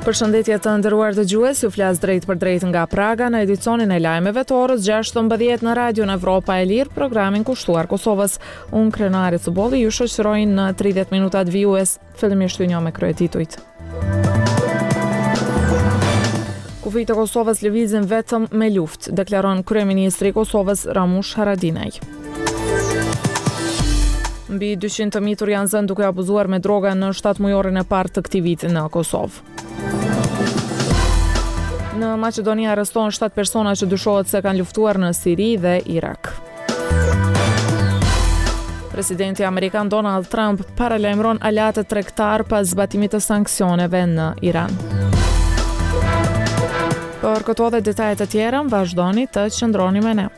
Përshëndetje të nderuar dëgjues, ju flas drejt për drejt nga Praga në edicionin e lajmeve të orës 16 në Radion Evropa e Lirë, programin kushtuar Kosovës. Unë Krenari Cubolli ju shoqërojnë në 30 minutat vijues, fillimisht ju njoh me kryetitujt. Kufijtë e Kosovës lëvizin vetëm me luftë, deklaron kryeministri i Kosovës Ramush Haradinaj. Mbi 200 të mitur janë zënë duke abuzuar me droga në 7 mujorin e parë të këtij viti në Kosovë. Në Maqedoni arrestohen 7 persona që dyshohet se kanë luftuar në Siri dhe Irak. Presidenti amerikan Donald Trump paralajmëron aleatët tregtar pas zbatimit të sanksioneve në Iran. Për këto dhe detajet e tjera, vazhdoni të qëndroni me ne.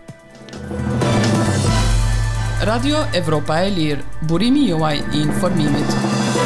Radio Evropa e Lirë, burimi juaj I informimit.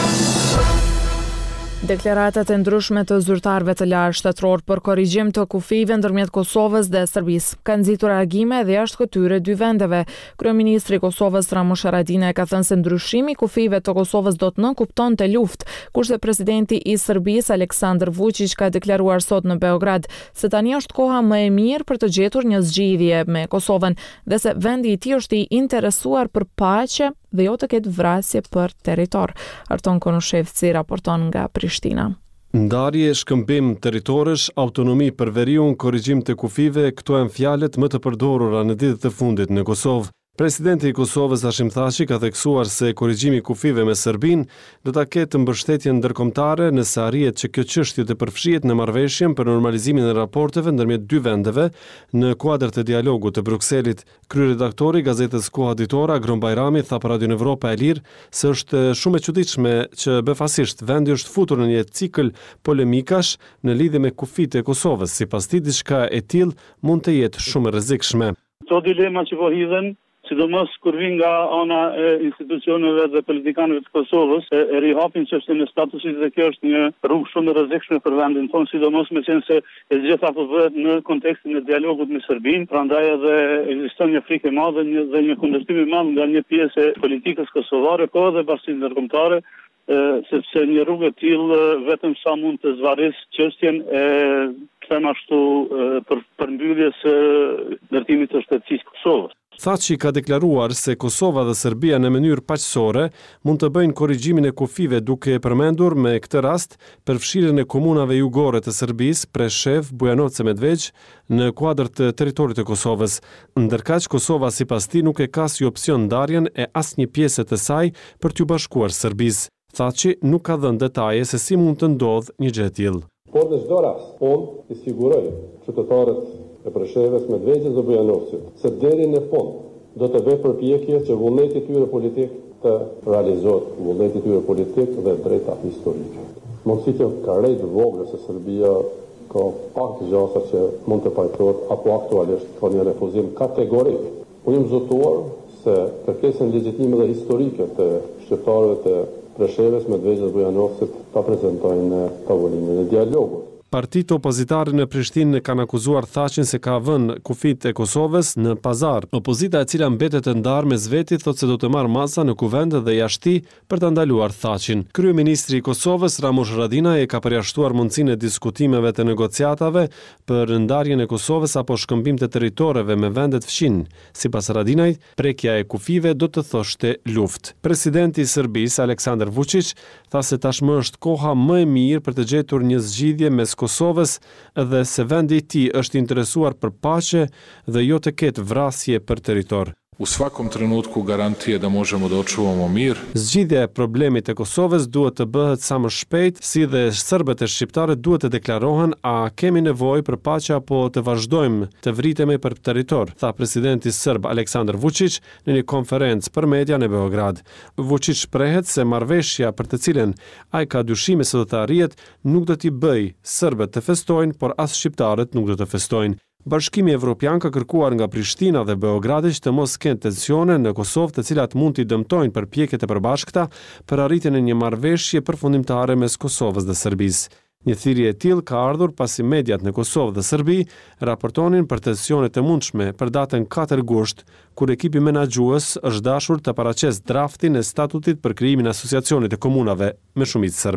Deklaratat e ndryshme të zyrtarëve të lartë shtetëror për korrigjim të kufive ndërmjet Kosovës dhe Serbisë kanë nxitur reagime dhe jashtkëtyre dy vendeve. Kryeministri I Kosovës Ramush Haradinaj ka thënë se ndryshimi I kufive të Kosovës do të nënkuptonte luftë, kurse presidenti I Serbisë Aleksandar Vučić ka deklaruar sot në Beograd se tani është koha më e mirë për të gjetur një zgjidhje me Kosovën dhe se vendi I tij është I interesuar për paqe dhe jo të ketë vrasje për territor. Arton Konushevci raporton nga Prishtina. Ndarje, shkëmbim territorësh, autonomi për veriun, korrigjim të kufive, këto janë fjalët më të përdorura në ditët e fundit në Kosovë. Presidenti I Kosovës Hashim Thaçi ka theksuar se korrigjimi I kufive me Serbinë do ta ketë mbështetjen ndërkombëtare nëse arrihet që kjo çështje të përfshihet në marrëveshjen për normalizimin e raporteve ndërmjet dy vendeve në kuadër të dialogut të Brukselit. Kryeredaktori I gazetës Koha Ditore Agron Bajrami tha për Radion Evropa e Lirë se është shumë e çuditshme që befasisht vendi është futur në një cikël polemikash në lidhje me kufitë e Kosovës. Sipas tij diçka e tillë mund të jetë shumë e rrezikshme. Këto dilema që po hidhen, sidomos kur vin nga ana e institucioneve dhe politikanëve të Kosovës, e rihapin çështjen e statusit dhe kjo është një rrugë shumë e rrezikshme për vendin tonë, sidomos me qenë se e gjitha po bëhet në kontekstin e dialogut me Serbinë, prandaj edhe ekziston një frikë e madhe dhe një kundërshtim I madh nga një pjesë e politikës kosovare, po edhe bashkësinë ndërkombëtare, sepse një rrugë e tillë vetëm sa mund të zvarrisë çështjen e them ashtu për përmbylljes së ndërtimit të shtetësisë Kosovës. Thaçi ka deklaruar se Kosova dhe Serbia në mënyrë paqësore mund të bëjnë korrigjimin e kufive duke përmendur me këtë rast përfshirjen e komunave jugore të Serbisë, Preshev, Bujanovac e Medveç në kuadër të territorit të Kosovës. Ndërkaq Kosova sipas tij nuk e ka si opsion ndarjen e asnjë pjese të saj për t'u bashkuar Serbisë. Thaçi nuk ka dhënë detaje se si mund të ndodhë një gjë e tillë. Por në çdo rast, unë I siguroj qytetarët e Preshevës, Medveçit dhe Bujanovcit se deri në fund do të bëjë përpjekje që vullneti I tyre politik të realizohet, vullneti I tyre politik dhe drejta historike. Mundësitë ka rejt vogël se Serbia ka pak gjasa që mund të pajtohet apo aktualisht ka një refuzim kategorik. Unë jam zotuar se kërkesën legjitime dhe historike të shqiptarëve të Preshevës, Medveçit dhe Bujanovcit ta prezantojnë në tavolinë e dialogut. Partitë opozitare në Prishtinë kanë akuzuar Thaçin se ka vënë kufitë e Kosovës në pazar. Opozita e cila mbetet e ndarë mes veti thotë se do të marrë masa në kuvend dhe jashti për ta ndaluar Thaçin. Kryeministri I Kosovës Ramush Haradinaj ka përjashtuar mundësinë e diskutimeve të negociatave për ndarjen e Kosovës apo shkëmbim të territoreve me vendet fqin. Sipas Haradinaj, prekja e kufive do të thoshte luftë. Presidenti I Serbisë Aleksandar Vučić tha se tashmë është koha më e mirë për të gjetur një zgjidhje mes Kosovës dhe se vendi I tij është interesuar për paqe dhe jo të ketë vrasje për territor. U svakom trenutku garantije da možemo da očuvamo mir. Zgjidhja e problemit e Kosovës duhet të bëhet sa më shpejt, si dhe serbët e shqiptarët duhet të deklarohen a kemi nevojë për paqe apo të vazhdojmë të vritemi për territor, tha presidenti serb Aleksandar Vučić në një konferencë për media në Beograd. Vučić shprehet se marrëveshja për të cilën ai ka dyshime se do të arrihet nuk do t'i bëjë serbët të festojnë, por as shqiptarët nuk do të festojnë. Bashkimi Evropian ka kërkuar nga Prishtina dhe Beogradi që të mos kenë tensione në Kosovë, të cilat mund t'i dëmtojnë përpjekjet e përbashkëta për arritjen e një marrëveshje përfundimtare mes Kosovës dhe Serbisë. Një thirrje e tillë ka ardhur pasi mediat në Kosovë dhe Serbi raportonin për tensione të mundshme për datën 4 gusht, kur ekipi menaxhues është dashur të paraqesë draftin e statutit për krijimin e asociacionit të komunave me shumicë serbe.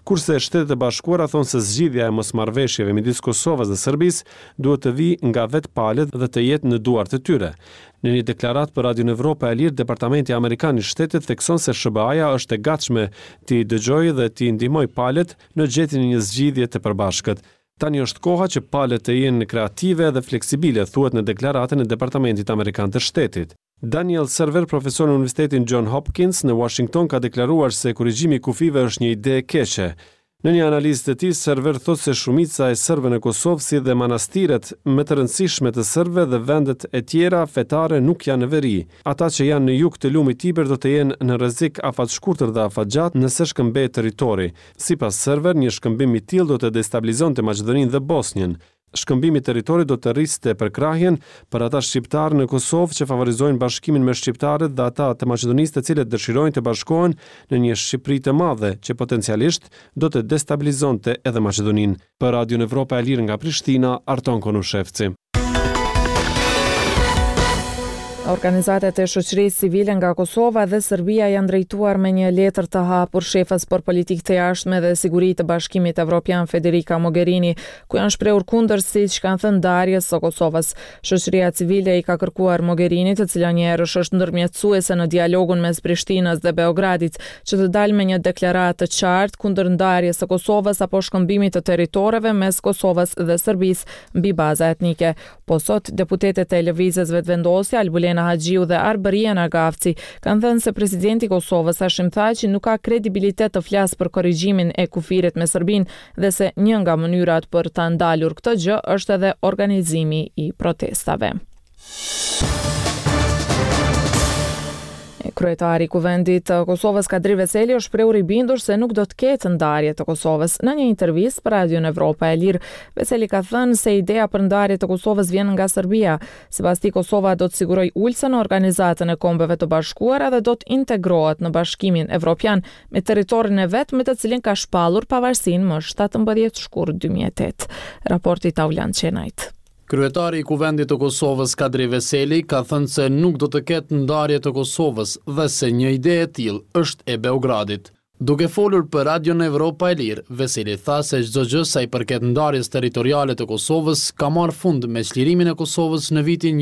kurse Shtetet e Bashkuara thonë se zgjidhja e mosmarrëveshjeve midis Kosovës dhe Serbisë duhet të vijë nga vetë palët dhe të jetë në duart e tyre. Në një deklaratë për Radio Evropa e Lirë, Departamenti Amerikan i Shtetit thekson se SBA-ja është e gatshme t'i dëgjojë dhe t'i ndihmojë palët në gjetjen e një zgjidhje të përbashkët. Tani është koha që palët të jenë kreative dhe fleksibile, thuhet në deklaratën e Departamentit Amerikan të Shtetit. Daniel Server, profesor në Universitetin John Hopkins në Washington, ka deklaruar se korrigjimi i kufive është një ide e keqe. Në një analizë të tij, Server thotë se shumica e serbëve në Kosovë, si dhe manastiret më të rëndësishme të serbëve dhe vendet e tjera fetare nuk janë në veri. Ata që janë në jug të lumit Tiber do të jenë në rrezik afatshkurtër dhe afatgjat nëse shkëmbehet territori. Sipas Server, një shkëmbim i tillë do të destabilizonte Maqedoninë dhe Bosnjën. Shkëmbimi i territorit do të rriste përkrahjen për ata shqiptarë në Kosovë që favorizojnë bashkimin me shqiptarët dhe ata të Maqedonisë të cilët dëshirojnë të bashkohen në një Shqipëri të madhe që potencialisht do të destabilizonte edhe Maqedoninë. Për Radio Evropa e Lirë nga Prishtina, Arton Konushevci. Organizatat e shoqërisë civile nga Kosova dhe Serbia janë drejtuar me një letër të hapur shefës për politikë të jashtme dhe siguri të Bashkimit Evropian Federica Mogherini, ku janë shprehur kundërshti që kanë thënë ndarjes së Kosovës. Shoqëria civile i ka kërkuar Mogherinit, e cila një herësh është ndërmjetësuese në dialogun mes Prishtinës dhe Beogradit, që të dalë me një deklaratë të qartë kundër ndarjes së Kosovës apo shkëmbimit të territoreve mes Kosovës dhe Serbisë mbi baza etnike. Po sot deputetët e lëvizjes vetëvendosja Albulena Haxhiu dhe Arbëria Nagafci kanë thënë se presidenti i Kosovës Hashim Thaçi nuk ka kredibilitet të flasë për korrigjimin e kufirit me Serbinë dhe se një nga mënyrat për ta ndalur këtë gjë është edhe organizimi i protestave. Kryetari i Kuvendit të Kosovës Kadri Veseli është shprehur i bindur se nuk do të ketë ndarje të Kosovës. Në një intervistë për Radio Evropa e Lirë, Veseli ka thënë se ideja për ndarje të Kosovës vjen nga Serbia. Sipas tij, Kosova do të sigurojë ulsen në Organizatën e Kombeve të Bashkuara dhe do të integrohet në Bashkimin Evropian me territorin e vet me të cilin ka shpallur pavarësinë më 17 shkurt 2008. Raporti Taulan Çenajt. Kryetari i Kuvendit të Kosovës Kadri Veseli ka thënë se nuk do të ketë ndarje të Kosovës dhe se një ide e tillë është e Beogradit. Duke folur për Radio Evropa e Lirë, Veseli tha se çdo gjë sa i përket ndarjes territoriale të Kosovës ka marrë fund me çlirimin e Kosovës në vitin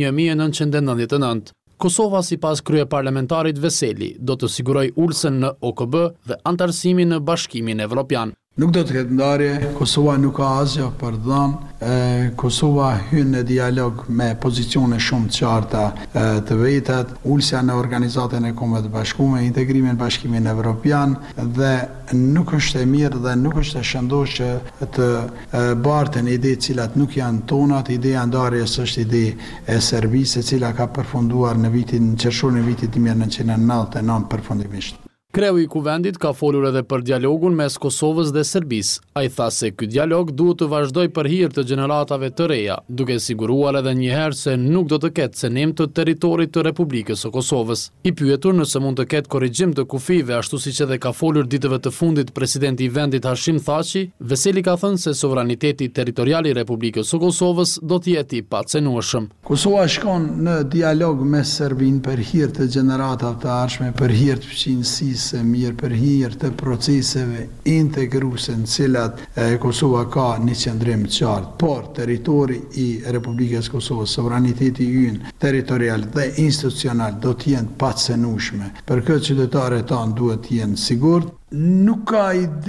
1999. Kosova, sipas kryeparlamentarit Veseli, do të sigurojë ulsen në OKB dhe antarësimin në Bashkimin Evropian. Nuk do të ketë ndarje, Kosova nuk ka asgjë për dhënë, Kosova hyn në dialog me pozicione shumë të qarta të vetat, ulsja në Organizatën e Kombeve të Bashkuara, integrimin në Bashkimin Evropian dhe nuk është e mirë dhe nuk është e shëndosh që të barten ide të cilat nuk janë tonat. Ideja e ndarjes është ide e Serbisë, e cila ka përfunduar në qershorin e vitit 1999 përfundimisht. Kreu i Kuvendit ka folur edhe për dialogun mes Kosovës dhe Serbisë. Ai tha se ky dialog duhet të vazhdojë për hir të gjeneratave të reja, duke siguruar edhe një herë se nuk do të ketë cenim të territorit të Republikës së Kosovës. I pyetur nëse mund të ketë korrigjim të kufive, ashtu siç edhe ka folur ditëve të fundit presidenti i vendit Hashim Thaçi, Veseli ka thënë se sovraniteti territorial i Republikës së Kosovës do të jetë i pacenueshëm. Kosova shkon në dialog me Serbinë për hir të gjeneratave të ardhshme, për hir të fuqinisë së mirë, për hir të proceseve integruese në cilat Kosova ka një qëndrim të qartë, por territori i Republikës Kosovës, sovraniteti i ynë territorial dhe institucional do të jenë pacenueshme. Për këtë qytetarët tanë duhet të jenë sigurt. Nuk ka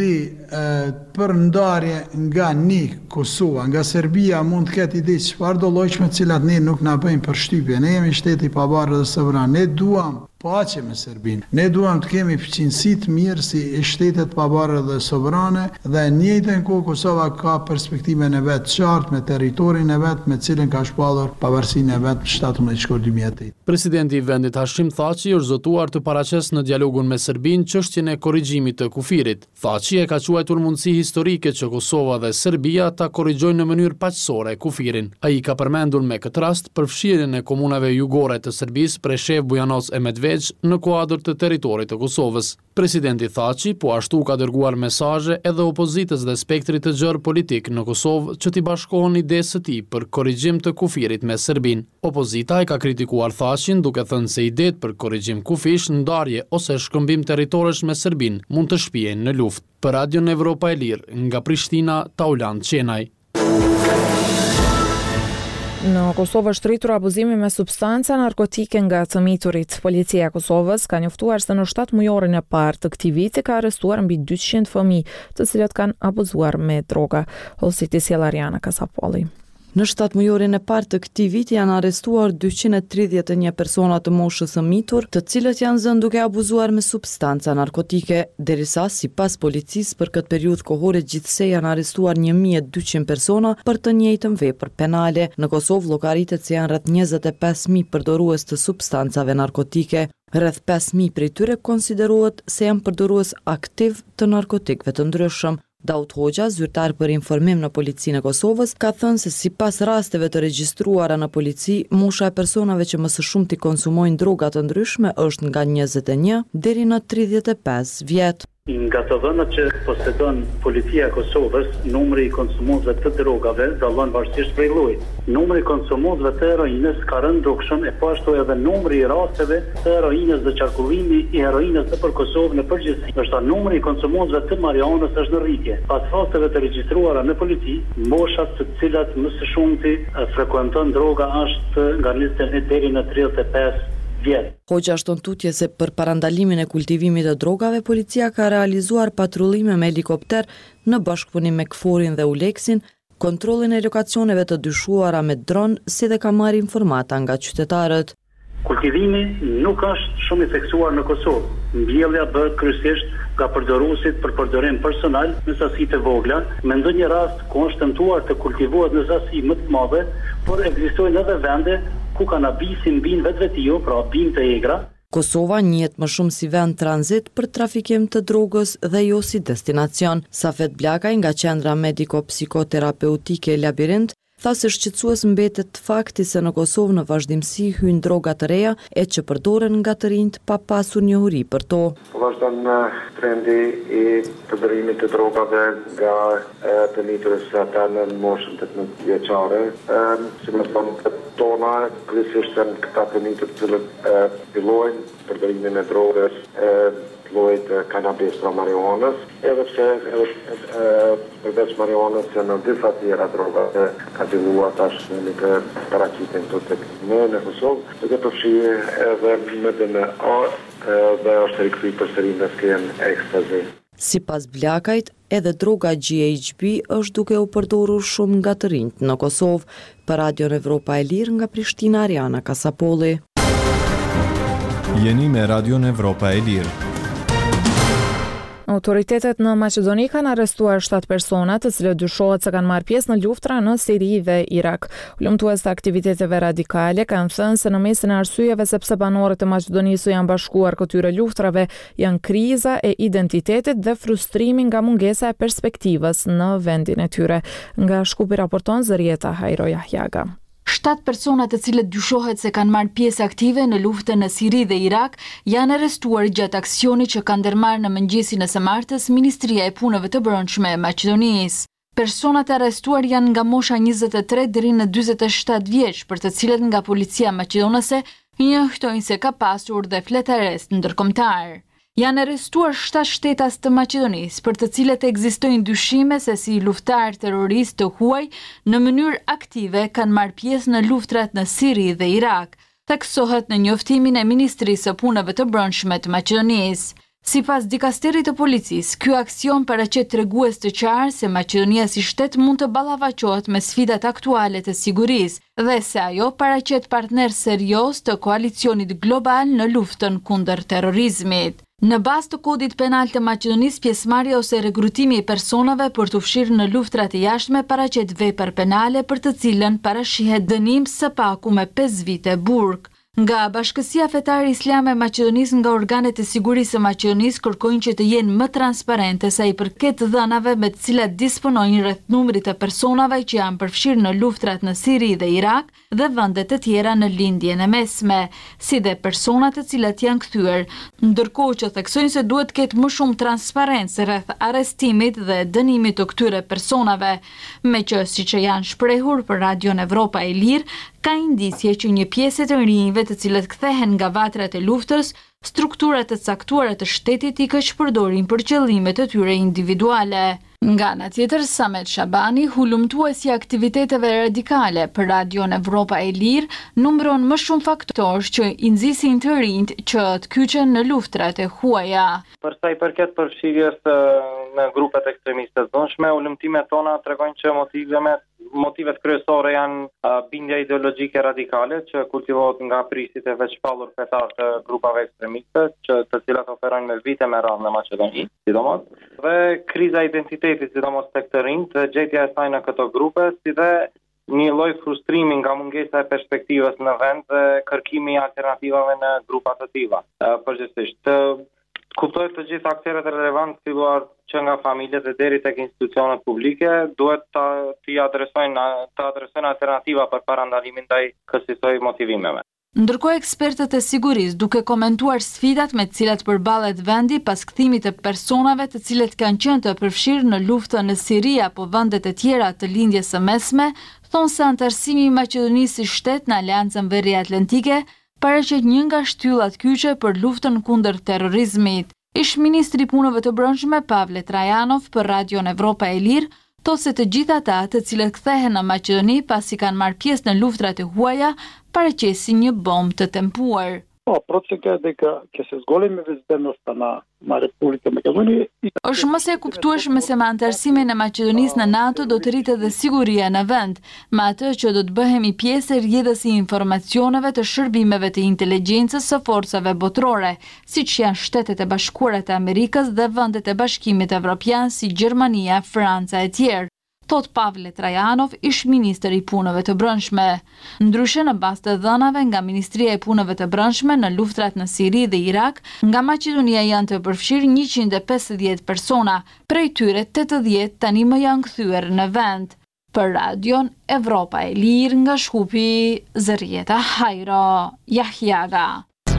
ide për ndarje nga Kosova, nga Serbia mund të ketë ide çfarë do llojshme të cilat ne nuk na bëjmë përshtypje. Ne jemi shteti i pavarur dhe sovran. Ne duam paqe me Serbinë. Ne duam të kemi fuqinësi të mirë si shtetet pavarura dhe sovrane dhe në njëjtën kohë Kosova ka perspektivën e vet të qartë me territorin e vet me cilën ka shpallur pavarësinë e vet në 17 shkurt 2008. Presidenti i vendit Hashim Thaçi është zotuar të paraqesë në dialogun me Serbinë çështjen e korrigjimit të kufirit. Thaçi e ka quajtur mundësi historike që Kosova dhe Serbia ta korrigjojnë në mënyrë paqësore kufirin. Ai ka përmendur me këtë rast përfshirjen e komunave jugore të Serbisë, Preshev, Bujanovac e Medveđa në kuadër të territorit të Kosovës. Presidenti Thaçi po ashtu ka dërguar mesazhe edhe opozitës dhe spektrit të gjerë politik në Kosovë që t'i bashkohen idesë së tij për korrigjim të kufirit me Serbinë. Opozita e ka kritikuar Thaçin duke thënë se idetë për korrigjim kufish, ndarje ose shkëmbim territorësh me Serbinë mund mund të shpihen në luftë. Për Radion Evropa e Lirë, nga Prishtina, Taulan Qenaj. Në Kosovë është rritur abuzimi me substanca narkotike nga të miturit. Policia e Kosovës ka njoftuar se në 7 mujorin e parë të këtij viti ka arrestuar mbi 200 fëmijë, të cilët kanë abuzuar me droga. Holsiti Sjellariana Kasapolli. Në 7 mujorin e parë të këtij viti janë arrestuar 231 persona të moshës së mitur, të cilët janë zënë duke abuzuar me substanca narkotike, derisa sipas policisë për këtë periudhë kohore gjithsej janë arrestuar 1200 persona për të njëjtën vepër penale. Në Kosovë llogaritet se janë rreth 25.000 përdorues të substancave narkotike. Rreth 5.000 prej tyre konsiderohet se janë përdorues aktiv të narkotikëve të ndryshëm. Daud Hoxha, zyrtar për informim në Policinë e Kosovës, ka thënë se sipas rasteve të regjistruara në polici, mosha e personave që më së shumti konsumojnë droga të ndryshme është nga 21 deri në 35 vjet. Nga të dhënat që posedon Policia e Kosovës, numri i konsumuesve të drogave dallon varësisht prej llojit. Numri i konsumuesve të heroinës ka rënë ndryshe, e po ashtu edhe numri i rasteve të heroinës dhe qarkullimi i heroinës nëpër Kosovë në përgjithësi. Ndërsa numri i konsumuesve të marijuanës është në rritje. Pas fasteve të regjistruara në polici, moshat të cilat më së shumti frekuenton droga është nga 21 deri në 35 vjet. Hoxha shton tutje se për parandalimin e kultivimit të drogave, policia ka realizuar patrullime me helikopter në bashkëpunim me KFOR-in dhe ULEX-in, kontrollin e lokacioneve të dyshuara me dron, si dhe ka marrë informata nga qytetarët. Kultivimi nuk është shumë i theksuar në Kosovë. Mbjellja bëhet kryesisht nga përdoruesit për përdorim personal në sasi të vogla, me ndonjë rast ku është tentuar të kultivohet në sasi më të madhe, por ekzistojnë edhe vende ku kanabisi mbin vetvetiu, pra bim të egra. Kosova njihet më shumë si vend tranzit për trafikim të drogës dhe jo si destinacion. Safet Blakaj nga qendra mediko-psikoterapeutike Labirint tha se shqetësues mbetet fakti se në Kosovë në vazhdimsi hyjnë droga të reja e që përdoren nga të rinjt pa pasur njohuri për to. Vazhdon trendi i përdorimit të drogave nga të miturës ata në moshën 18 vjeçare. Si më thonë tona, kryesisht janë këta të mitur të cilët fillojnë përdorimin e drogës, llojit kanabis pra marijuanës, edhe pse përveç marijuanës janë në disa tjera droga që ka filluar tash në paraqitjen këtu në Kosovë, duke përfshirë edhe MDMA dhe është rikthyer përsëri në skenën ekstazi. Sipas Blakajt, edhe droga GHB është duke u përdorur shumë nga të rinjt në Kosovë. Për Radion Evropa e Lirë nga Prishtina, Ariana Kasapolli. Jeni me Radion Evropa e Lirë. Autoritetet në Maqedoni kanë arrestuar 7 persona të cilët dyshohet se kanë marrë pjesë në luftra në Siri dhe Irak. Ulëmtues të aktiviteteve radikale kanë thënë se në mesin e arsyeve sepse banorët e Maqedonisë janë bashkuar këtyre luftrave janë kriza e identitetit dhe frustrimi nga mungesa e perspektivës në vendin e tyre. Nga Shkupi raporton Zërieta Hajro Jahjaga. 7 persona të cilët dyshohet se kanë marrë pjesë aktive në luftën në Siri dhe Irak janë arrestuar gjatë aksionit që kanë ndërmarrë në mëngjesin e së martës Ministria e Punëve të Brendshme e Maqedonisë. Personat e arrestuar janë nga mosha 23 deri në 47 vjeç, për të cilët nga policia maqedonase njoftojnë se ka pasur dhe fletarest ndërkombëtar. Janë arrestuar 7 shtetas të Maqedonisë, për të cilët ekzistojnë dyshime se si luftar terrorist të huaj në mënyrë aktive kanë marrë pjesë në luftrat në Siri dhe Irak, theksohet në njoftimin e Ministrisë së Punëve të Brendshme të Maqedonisë. Sipas dikasterit të policisë, ky aksion paraqet tregues të qartë se Maqedonia si shtet mund të ballafaqohet me sfidat aktuale të sigurisë dhe se ajo paraqet partner serioz të koalicionit global në luftën kundër terrorizmit. Në bazë të kodit penal të Maqedonisë, pjesëmarrja ose rekrutimi i personave për të fshirë në luftrat e jashtme paraqet vepër penale për të cilën parashihet dënim së paku me 5 vite burg. Nga Bashkësia Fetare Islame e Maqedonisë nga organet e sigurisë së Maqedonisë kërkojnë që të jenë më transparente sa i përket dhënave me të cilat disponojnë rreth numrit të personave që janë përfshirë në luftrat në Siri dhe Irak dhe vende të tjera në lindjen e mesme, si dhe personat të cilat janë kthyer, ndërkohë që theksojnë se duhet të ketë më shumë transparencë rreth arrestimit dhe dënimit të këtyre personave, meqë siç janë shprehur për Radion Evropa e Lirë, ka indicje që një pjesë e të rinjve të cilët kthehen nga vatrat e luftës, strukturat të caktuara të shtetit i kaq përdorin për qëllimet e tyre individuale. Nga ana tjetër, Samet Shabani, hulumtuesi i aktiviteteve radikale për Radion Evropa e Lirë, numëron më shumë faktorë që i nxisin të rinjt që të kyçen në luftrat e huaja. Për sa i përket përfshirjes në grupet ekstremiste të dhunshme, ulëmtimet tona tregojnë që motivet kryesore janë bindja ideologjike radikale që kultivohet nga prisit e veçpallur fetar të grupave ekstremiste, të cilat operojnë me vite me radhë në Maqedoni, sidomos, dhe kriza identiteti, sidomos tek të rinjt, gjetja e saj në këto grupe, si dhe një lloj frustrimi nga mungesa e perspektivës në vend dhe kërkimi i alternativave në grupa të tilla. Përgjithsisht, kuptohet të gjithë aktorët relevantë, filluar që nga familjet dhe deri tek institucionet publike, duhet të adresojnë alternativa për parandalimin ndaj kësaj motivimeve. Ndërkohë, ekspertët e sigurisë, duke komentuar sfidat me të cilat përballet vendi pas kthimit të personave të cilët kanë qenë të përfshirë në luftën në Siri apo vendet e tjera të lindjes së mesme, thonë se anëtarësimi i Maqedonisë si shtet në Aleancën Veriatlantike paraqet një nga shtyllat kyçe për luftën kundër terrorizmit. Ish-ministri i punëve të brendshme Pavle Trajanov për Radion Evropa e Lirë thotë se të gjithë ata të cilët kthehen në Maqedoni pasi kanë marrë pjesë në luftrat e huaja paraqesin një bombë të tempuar. Proceka dhe që se zgolemi vizitenost na Republikën e Maqedonisë. Është mos e kuptueshme se me anëtarësimin e Maqedonisë në NATO do të rritet edhe siguria në vend, me atë që do të bëhemi pjesë e rrjedhës i informacioneve të shërbimeve të inteligjencës së forcave botërore, siç janë Shtetet e Bashkuara të Amerikës dhe vendet e Bashkimit Evropian si Gjermania, Franca e tjerë, thot Pavle Trajanov, ish-ministër i punëve të brendshme. Ndryshe, në bazë të dhënave nga Ministria e Punëve të Brendshme në luftrat në Siri dhe Irak, nga Maqedonia janë të përfshirë 150 persona, prej tyre 80 tani më janë kthyer në vend. Për Radion Evropa e Lirë nga Shkupi, Zërieta Hajro, Jahjaga.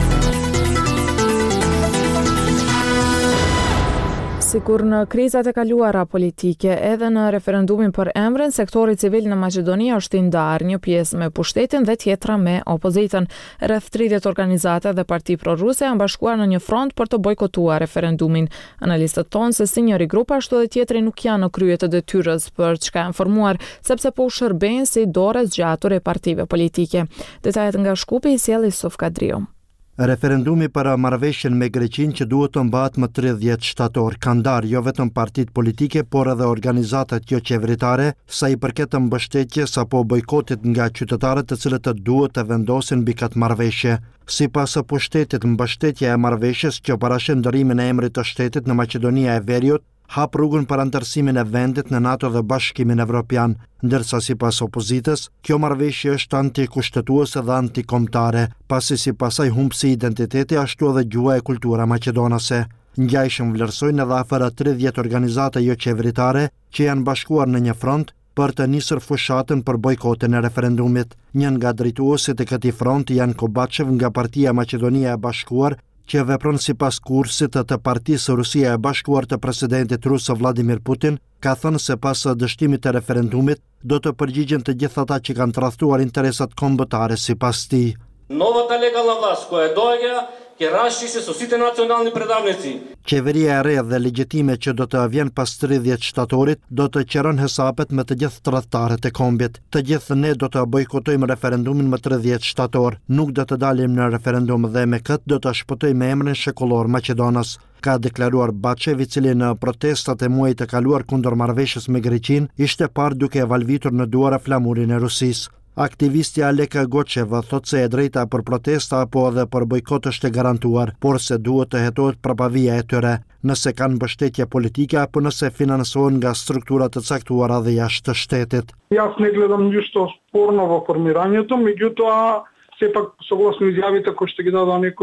Sikur në krizat e kaluara politike, edhe në referendumin për emrin, sektori civil në Maqedoni është i ndarë, një pjesë me pushtetin dhe tjetra me opozitën. Rreth 30 organizata dhe parti proruse janë bashkuar në një front për të bojkotuar referendumin. Analistët thonë se si njëri grup ashtu edhe tjetri nuk janë në krye të detyrës për çka janë formuar, sepse po shërbejnë si dorë zgjatur e partive politike. Detajet nga Shkupi i sjell Yusuf Kadriu. Referendumi për marrëveshjen me Greqinë që duhet të mbahet më 30 shtator kanë ndarë jo vetëm partitë politike, por edhe organizatat jo qeveritare, sa i përket mbështetjes apo bojkotit nga qytetarët të cilët duhet të vendosin mbi këtë marrëveshje. Sipas pushtetit, mbështetja e marrëveshjes që parashën ndërimin e emrit të shtetit në Maqedonia e Veriut hap rrugën për anëtarësimin e vendit në NATO dhe Bashkimin Evropian, ndërsa sipas opozitës, kjo marrëveshje është antikushtetuese dhe antikombëtare, pasi sipas saj humbsi identiteti ashtu edhe gjuha e kultura maqedonase. Ngjajshëm vlerësojnë edhe afër 30 organizata jo qeveritare që janë bashkuar në një front për të nisur fushatën për bojkotin e referendumit. Një nga drejtuesit e këtij fronti janë Kobachev nga Partia Maqedonia e Bashkuar, që vepron sipas kursit të partisë Rusia e Bashkuar të presidentit rus Vladimir Putin, ka thënë se pas dështimit të referendumit do të përgjigjen të gjithë ata që kanë tradhtuar interesat kombëtare sipas tij. Новата легална власт која доаѓа ќе расчисти со сите национални предавници. Qeveria e re dhe legjitime që do të vjen pas 30 shtatorit do të qeron hesapet me të gjithë tradhtarët e kombit. Të gjithë ne do të bojkotojmë referendumin më 30 shtator. Nuk do të dalim në referendum dhe me këtë do të shpëtojmë emrin shekullor Maqedonas, ka deklaruar Baçev, i cili në protestat e muajit të kaluar kundër marrëveshjes me Greqinë ishte parë duke e valvitur në duara flamurin e Rusisë. Aktivisti Alek Goçeva thot se e drejta për protesta apo edhe për bojkot është e garantuar, por se duhet të hetohet prapavia e tyre, nëse kanë mbështetje politike apo nëse finansohen nga struktura të caktuara dhe jashtë të shtetit. Јас не гледам ништо спорно во формирањето, меѓутоа сепак согласно изјавите кои што ги дадоа некои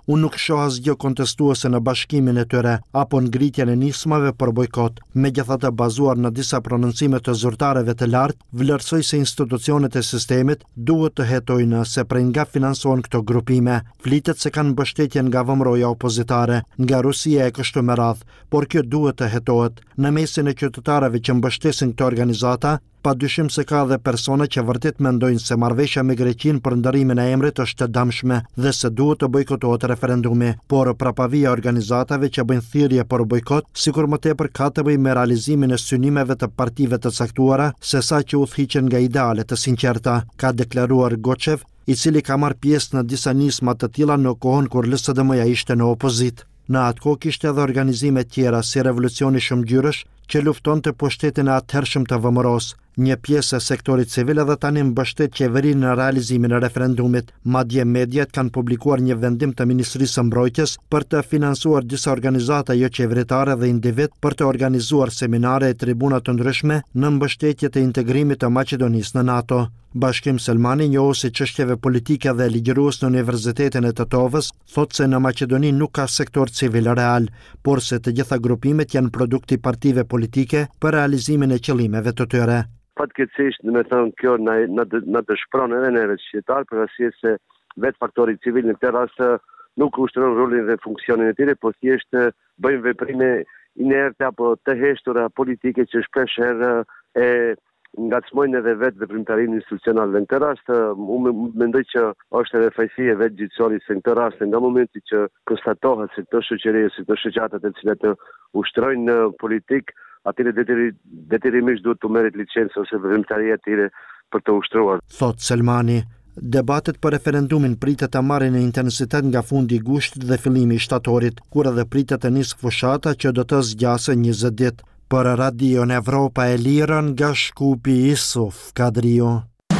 Unë nuk shoh asgjë kontestuese në bashkimin e tyre apo ngritjen e nismave për bojkot. Megjithatë, bazuar në disa prononcime të zyrtarëve të lartë, vlerësoi se institucionet e sistemit duhet të hetojnë se prej nga finansohen këto grupime. Flitet se kanë mbështetje nga vëmroja opozitare, nga Rusia e kështu me radhë, por kjo duhet të hetohet. Në mesin e qytetarëve që mbështesin këto organizata, pa dyshim se ka dhe persona që vërtet mendojnë se marrëveshja me Greqinë për ndërimin e emrit është e dëmshme dhe se duhet të bojkotohet referendumi, por prapavia organizatave që bëjnë thirrje për bojkot, sikur më tepër ka të bëjë me realizimin e synimeve të partive të caktuara, sesa që udhëhiqen nga ideale të sinqerta, ka deklaruar Goçev, i cili ka marrë pjesë në disa nisma të tilla në kohën kur LSDM-ja ishte në opozit. Në atë kohë kishte edhe organizime tjera si Revolucioni Shumëngjyrësh, që luftonte pushtetin e atëhershëm të VMRO-s. Një pjesë e sektorit civil edhe tani mbështet qeverinë në realizimin e referendumit. Madje mediat kanë publikuar një vendim të Ministrisë së Mbrojtjes për të financuar disa organizata jo qeveritare dhe individ për të organizuar seminare e tribuna të ndryshme në mbështetje të integrimit të Maqedonisë në NATO. Bashkim Selmani, njohuesi çështjeve politike dhe ligjërues në Universitetin e Tetovës, thotë se në Maqedoni nuk ka sektor civil real, por se të gjitha grupimet janë produkti partive politike për realizimin e qëllimeve të tyre. Fatkeqësisht, do të thonë, kjo na dëshpëron edhe neve qytetar, për arsye se vetë faktori civil në këtë rast nuk ushtron rolin dhe funksionin e tyre, por thjesht bëjnë veprime inerte apo të heshtura politike që shpesh herë e ngacmojnë edhe vetë veprimtarinë institucional. Dhe në këtë rast, unë mendoj që është edhe fajësia e vetë gjyqësorit se në këtë rast, nga momenti që konstatohet se këto shoqëri, si këto shoqata të cilat ushtrojnë në politik, atyre detyrimisht duhet të merret licencë ose veprimtaria e tyre për të ushtruar. Thot Selmani, debatet për referendumin pritet të marrin në intensitet nga fundi i gushtit dhe fillimi i shtatorit, kur edhe pritet të nisë fushata që do të zgjasë 20 ditë. Për Radion Evropa e Lirën nga Shkupi Isuf Kadrio.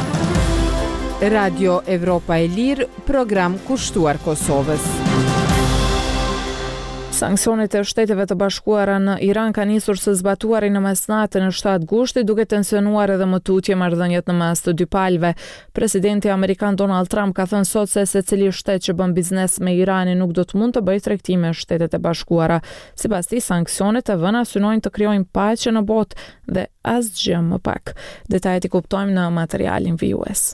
Radio Evropa e Lirë, program kushtuar Kosovës. Sanksionet e Shteteve të Bashkuara në Iran kanë nisur së zbatuari në mesnatën e 7 gushtit, duke tensionuar edhe më tutje marrëdhëniet në mes të dy palëve. Presidenti amerikan Donald Trump ka thënë sot se secili shtet që bën biznes me Iranin nuk do të mund të bëjë tregti me Shtetet e Bashkuara. Sipas tij, sanksionet e vëna synojnë të krijojnë paqe në botë dhe asgjë më pak. Detajet i kuptojmë në materialin vijues.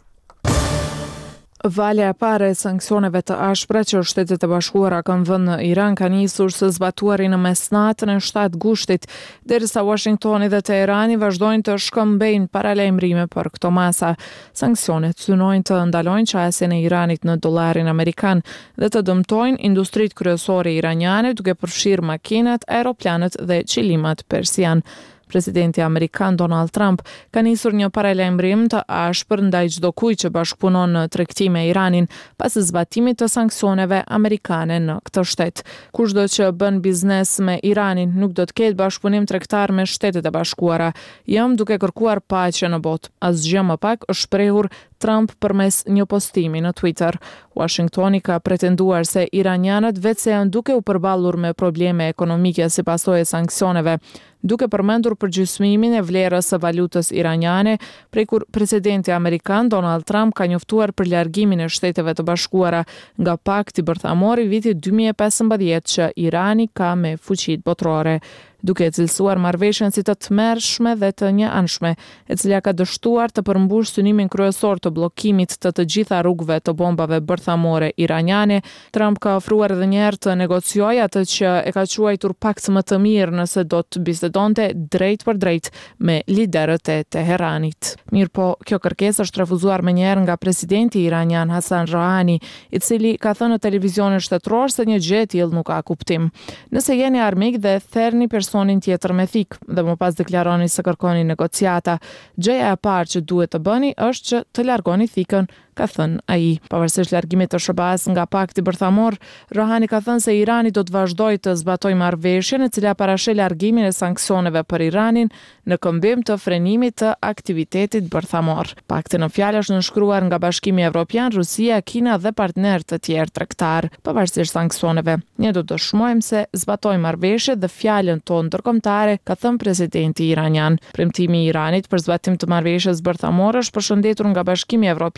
Valja e parë e sanksioneve të ashpra që Shtetet e Bashkuara kanë vënë në Iran ka nisur së zbatuari në mesnatën e 7 gushtit, derisa Washingtoni dhe Teherani vazhdojnë të shkëmbejnë paralajmërime për këto masa. Sanksionet synojnë të ndalojnë qasjen e Iranit në dollarin amerikan dhe të dëmtojnë industritë kryesore iraniane, duke përfshirë makinat, aeroplanet dhe qilimat persian. Presidenti amerikan Donald Trump ka nisur një paralajmërim të ashpër ndaj çdo kujt që bashkëpunon në tregti me Iranin pas zbatimit të sanksioneve amerikane në këtë shtet. Kushdo që bën biznes me Iranin nuk do të ketë bashkëpunim tregtar me Shtetet e Bashkuara. Jam duke kërkuar paqe në botë. Asgjë më pak, është shprehur Trump përmes një postimi në Twitter. Washingtoni ka pretenduar se iranianët vetë se janë duke u përballur me probleme ekonomike si pasojë e sanksioneve, duke përmendur përgjysmimin e vlerës së valutës iraniane, prej kur presidenti amerikan Donald Trump ka njoftuar për largimin e Shteteve të Bashkuara nga pakti bërthamor i vitit 2015 që Irani ka me fuqitë botërore, duke cilësuar marrëveshjen si të tmerrshme dhe të njëanshme, e cila ka dështuar të përmbush synimin kryesor të bllokimit të gjitha rrugëve të bombave bërthamore iraniane. Trump ka ofruar edhe një herë të negociojë atë që e ka quajtur pakt më të mirë nëse do të bisedonte drejt për drejt me liderët e Teheranit. Mirpo, kjo kërkesë është refuzuar menjëherë nga presidenti iranian Hassan Rouhani, i cili ka thënë në televizionin shtetëror se një gjë e tillë nuk ka kuptim. Nëse jeni armik dhe therrni personin tjetër me thik dhe më pas deklaroni se kërkoni negociata, gjëja e parë që duhet të bëni është që të largoni thikën, ka thënë ai. Pavarësisht largimit të SBA-s nga pakti bërthamor, Rouhani ka thënë se Irani do të vazhdojë të zbatojë marrëveshjen e cila parashë largimin e sanksioneve për Iranin në këmbim të frenimit të aktivitetit bërthamor. Pakti në fjalë është nënshkruar nga Bashkimi Evropian, Rusia, Kina dhe partnerë të tjerë tregtar. Pavarësisht sanksioneve, ne do të dëshmojmë se zbatojmë marrëveshjet dhe fjalën tonë ndërkombëtare, ka thënë presidenti iranian. Premtimi i Iranit për zbatim të marrëveshjes bërthamore është përshëndetur nga Bashkimi Evropian, i cili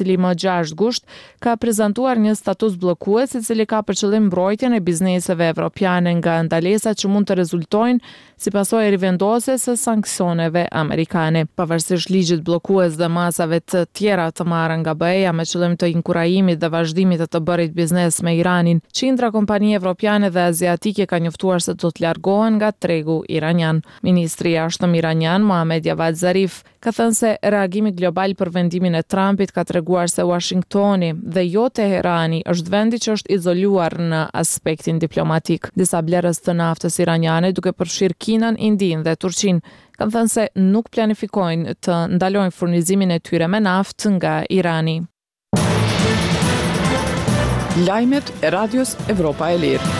cili më 6 gusht ka prezantuar një status bllokues i cili ka për qëllim mbrojtjen e bizneseve evropiane nga ndalesat që mund të rezultojnë si pasojë rivendosjes së sanksioneve amerikane. Pavarësisht ligjit bllokues dhe masave të tjera të marra nga BE-ja me qëllim të inkurajimit dhe vazhdimit të bërit biznes me Iranin, qindra kompani evropiane dhe aziatike ka njoftuar se do të largohen nga tregu iranian. Ministri i jashtëm iranian Mohammad Javad Zarif ka thënë se reagimi global për vendimin e Trumpit ka treguar se Washingtoni dhe jo Teherani është vendi që është izoluar në aspektin diplomatik. Disa blerës të naftës iraniane, duke përfshirë Kinën, Indinë dhe Turqinë, kanë thënë se nuk planifikojnë të ndalojnë furnizimin e tyre me naftë nga Irani. Lajmet e Radios Evropa e Lirë.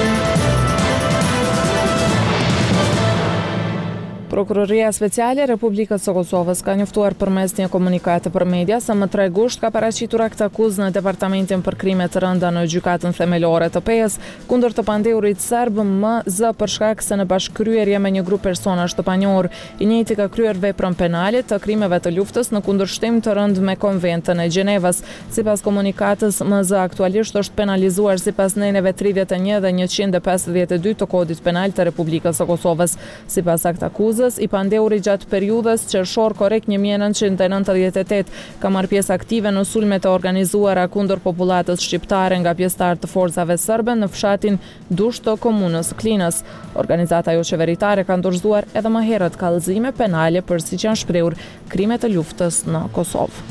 Prokuroria Speciale e Republikës së Kosovës ka njoftuar përmes një komunikati për media se më 3 gusht ka paraqitur akt akuzë në Departamentin për krime të rënda në gjykatën themelore të PE-s kundër të pandeurit serb MZ për shkak se në bashkëkryerje me një grup personash të panjohur, i njëjti ka kryer veprën penale të krimeve të luftës në kundërshtim të rënd me Konventën e Gjenevës. Sipas komunikatës, MZ aktualisht është penalizuar sipas neneve 31 dhe 152 të Kodit Penal të Republikës së Kosovës. Sipas akt akuzës, i pandeuri gjatë periudhës qershor korrekt 1998 ka marrë pjesë aktive në sulme të organizuara kundër popullatës shqiptare nga pjesëtarë të forcave serbe në fshatin Dush të komunës Klinës. Organizata jo qeveritare ka dorëzuar edhe më herët kallëzime penale për siç janë shprehur krime të luftës në Kosovë.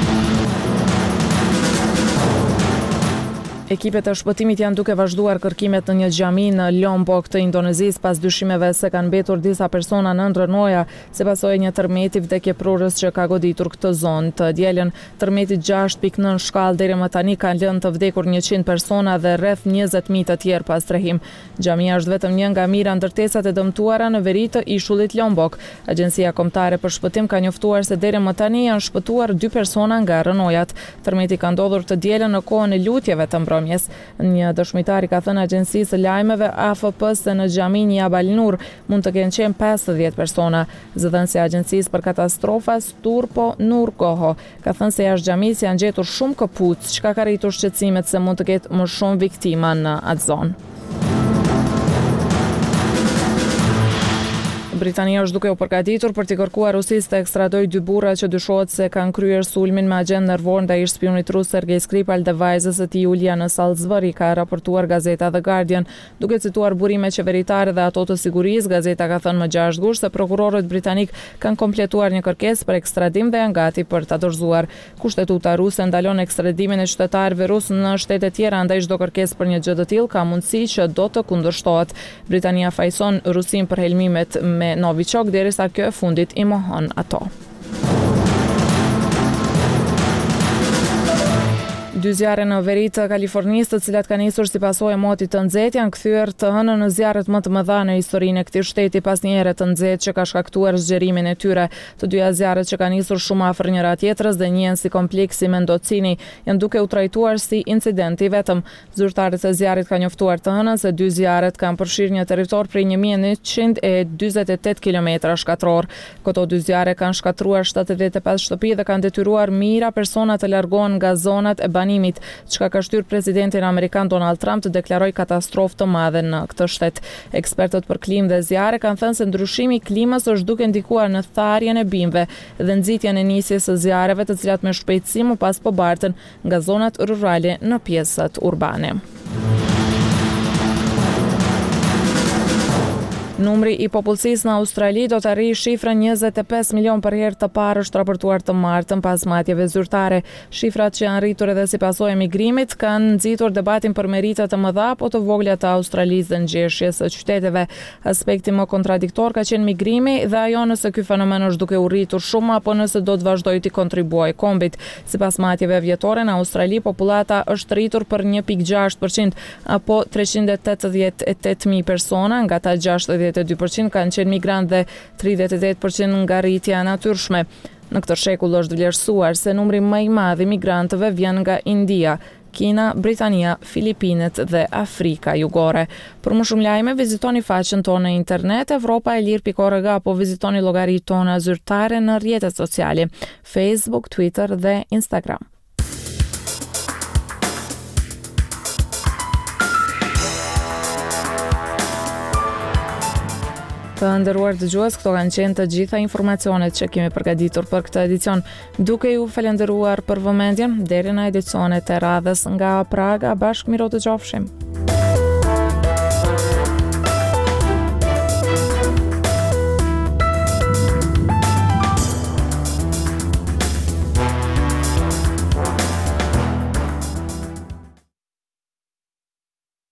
Ekipet e shpëtimit janë duke vazhduar kërkimet në një xhami në Lombok të Indonezisë pas dyshimeve se kanë mbetur disa persona nën rënoja si pasojë një tërmeti vdekjeprurës që ka goditur këtë zonë. Të dielën, tërmeti 6.9 shkallë deri më tani kanë lënë të vdekur 100 persona dhe rreth 20.000 të tjerë pas trehim. Xhamia është vetëm një nga mira ndërtesat e dëmtuara në veri të ishullit Lombok. Agjencia Kombëtare për Shpëtim ka njoftuar se deri më tani janë shpëtuar 2 persona nga rënojat. Tërmeti ka ndodhur të dielën në kohën e lutjeve të mbrëmjes. Një dëshmitari ka thënë agjencisë së lajmeve AFP se në xhamin Jabal Nur mund të kenë qenë 50 persona. Zëdhënësi i agjencisë për katastrofa Turpo Nur Koho ka thënë se jashtë xhamisë janë gjetur shumë këpucë, çka ka rritur shqetësimet se mund të ketë më shumë viktima në atë zonë. Britania është duke u përgatitur për t'i kërkuar Rusisë të ekstradojë 2 burra që dyshohet se kanë kryer sulmin me agent nervor ndaj shpionit rus Sergej Skripal dhe vajzës së tij Julia në Salisbury, ka raportuar gazeta The Guardian. Duke cituar burime qeveritare dhe ato të sigurisë, gazeta ka thënë më 6 gusht se prokurorët britanik kanë kompletuar një kërkesë për ekstradim dhe janë gati për ta dorëzuar. Kushtetuta ruse ndalon ekstradimin e qytetarëve rus në shtete tjera, ndaj çdo kërkesë për një gjë të tillë ka mundësi që do të kundërshtohet. Britania fajson Rusin për helmimet me Novichok derisa kjo e fundit i mohon ato. 2 zjarre në veri të Kalifornisë, të cilat kanë nisur si pasojë e motit të nxehtë, janë kthyer të hënën në zjarret më të mëdha në historinë e këtij shteti pas një here të nxehtë që ka shkaktuar zgjerimin e tyre. Të dyja zjarret që kanë nisur shumë afër njëra tjetrës dhe njihen si kompleksi Mendocini, janë duke u trajtuar si incidenti vetëm. Zyrtarët e zjarrit kanë njoftuar të hënën se 2 zjarret kanë përfshirë një territor prej 1148 km². Këto 2 zjarre kanë shkatruar 75 shtëpi dhe kanë detyruar mijëra persona të largohen nga zonat e banimit, çka ka shtyrë presidentin amerikan Donald Trump të deklaroj katastrofë të madhe në këtë shtet. Ekspertët për klimë dhe zjarre kanë thënë se ndryshimi i klimës është duke ndikuar në tharjen e bimëve dhe nxitjen e nisjes së zjarreve, të cilat me shpejtësi më pas po bartën nga zonat rurale në pjesët urbane. Numri i popullsisë në Australi do të arrijë shifrën 25 milion për herë të parë, është raportuar të martën pas matjeve zyrtare. Shifrat që janë rritur edhe si pasojë e migrimit kanë nxitur debatin për meritet të mëdha apo të vogla të Australisë dhe ngjeshjes së qyteteve. Aspekti më kontradiktor ka qenë migrimi dhe ajo nëse ky fenomen është duke u rritur shumë apo nëse do të vazhdojë të kontribuojë kombit. Sipas matjeve vjetore në Australi, popullata është rritur për 1.6% apo 388.000 persona, nga ta 62% kanë qenë migrant dhe 38% nga rritja natyrshme. Në këtë shekull është vlerësuar se numri më i madh i migrantëve vjen nga India, Kina, Britania, Filipinet dhe Afrika Jugore. Për më shumë lajme, vizitoni faqen tonë në internet evropaelir.org apo vizitoni llogaritë tona zyrtare në rrjetet sociale, Facebook, Twitter dhe Instagram. Të nderuar dëgjues, këto kanë qenë të gjitha informacionet që kemi përgatitur për këtë edicion. Duke ju falenderuar për vëmendjen, deri në edicionet e radhës nga Praga, bashkë miro të qofshim.